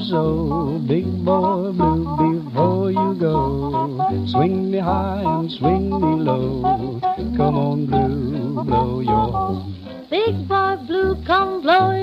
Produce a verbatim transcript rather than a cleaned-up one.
so. Big boy blue, before you go, swing me high and swing me low. Come on, blue, blow your horn. Big boy blue, come blow